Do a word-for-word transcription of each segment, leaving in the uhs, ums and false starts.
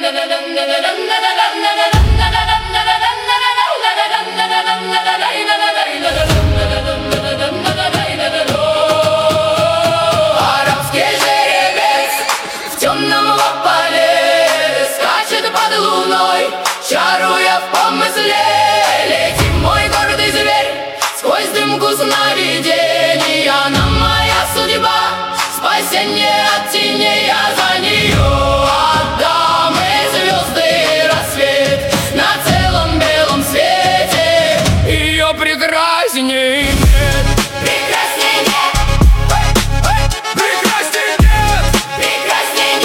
Арабский жеребец в темном лополе скачет под луной, чаруя в помысле. Лети, мой гордый зверь, сквозь дымку сновидений. Она моя судьба, спасение от теней. Я за нее отдам и звезды, и рассвет на целом белом свете. Ее прекрасней нет. Прекрасней нет. Прекрасней нет. Прекрасней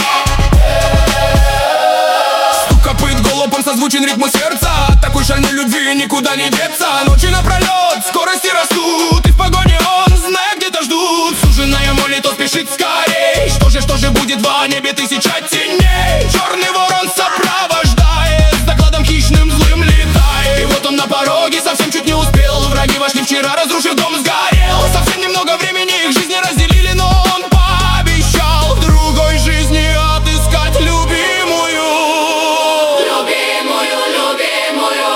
нет. Стук копыт галопом созвучен ритму сердца. От такой шальной любви никуда не деться. Ночи напролет, скорости растут, и в погоне он, зная, где-то ждут. Суженая молит, он спешит скорей. Что же, что же будет в небе тысяча теней? Черный ворон сопровождает, с докладом хищным злым летает. И вот он на пороге, совсем чуть не успел. Враги вошли вчера, разрушив дом, сгорел. Совсем немного времени их жизни разделили, но он пообещал в другой жизни отыскать любимую. Любимую, любимую.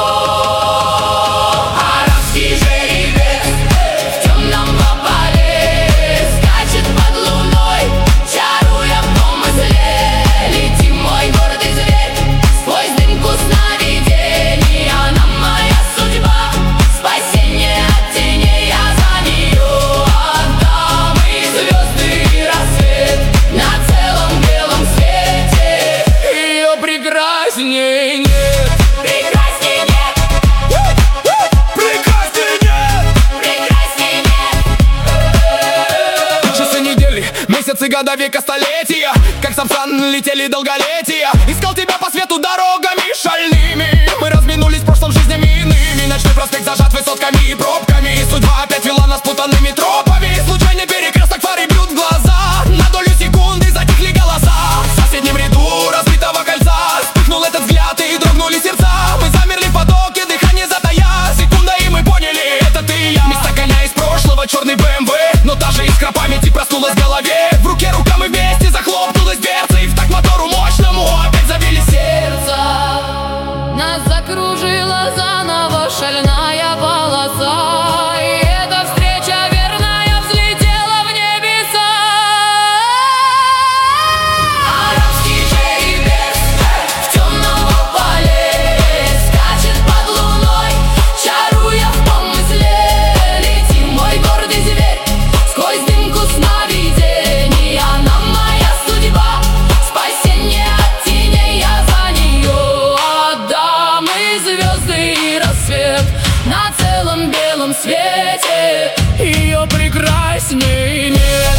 Арабский жеребец в темном лополе скачет под луной, чаруя в помысле. Лети, мой гордый зверь, сквозь дымку сновидений. Она моя судьба, спасение от теней. Я за нее отдам и звезды, и рассвет на целом белом свете. Ее прекрасней нет. Прекрасней нет. Прекрасней нет. Прекрасней нет. Часы, недели, месяцы, года, века, столетия, как сапсан летели долголетия. Искал тебя по свету дорогами шальными. Мы разминулись в прошлом жизнями иными. Ночной проспект зажат высотками и пробками. И судьба опять вела нас путанными тропами. Случайный перекресток, фары бьют в глаза. На долю секунды затихли голоса. В соседнем ряду разбитого кольца вспыхнул этот взгляд и дрогнули сердца. Мы замерли в потоке, дыхание затая. Секунда, и мы поняли, это ты и я. Вместо коня из прошлого черный бэ эм вэ, но та же искра памяти проснулась в голове. В руке рука, мы вместе, захлопнулась дверца. И в такт мотору мощному опять забили сердце. Нас закружила заново шальная полоса, и эта встреча верная взлетела в небеса. Арабский жеребец в темном лополе скачет под луной, чаруя в помысле. Лети, мой гордый зверь, сквозь дымку сновидений. Она моя судьба, спасение от теней. Я за нее отдам и звезды, и рассвет на целом белом свете. Ее прекрасней нет.